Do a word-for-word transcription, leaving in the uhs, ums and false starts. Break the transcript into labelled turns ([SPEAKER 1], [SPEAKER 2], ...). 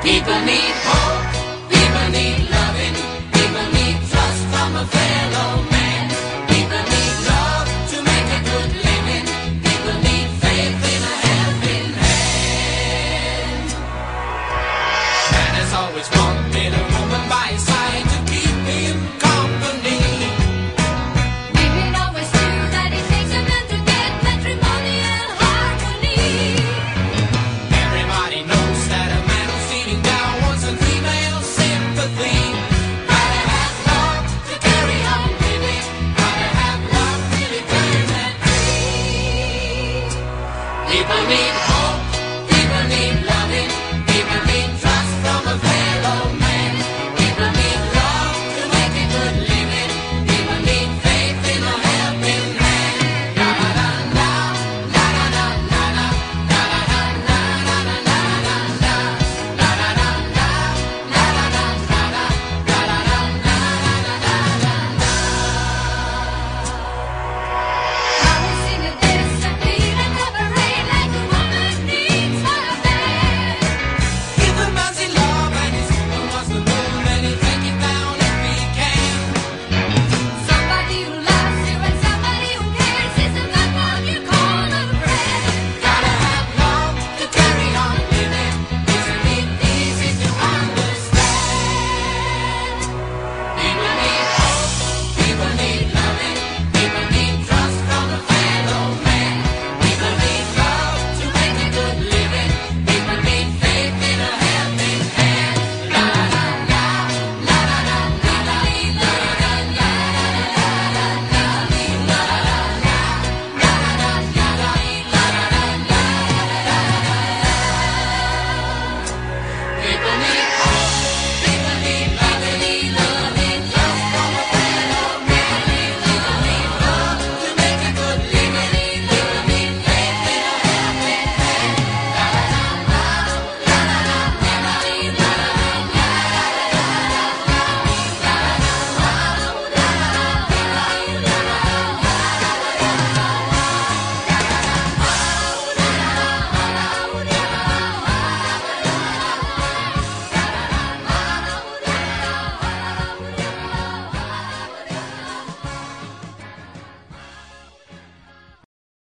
[SPEAKER 1] People need hope, people need loving, people need trust from a fellow man. People need love to make a good living, people need faith in a helping hand. Man has always wanted a woman by his side to keep him company.
[SPEAKER 2] Women always knew that it takes a man to get matrimonial harmony.
[SPEAKER 1] Everybody knows that a man who's feeling down wants a female sympathy. Gotta have love to carry on living. Gotta have love till it turns and free. People need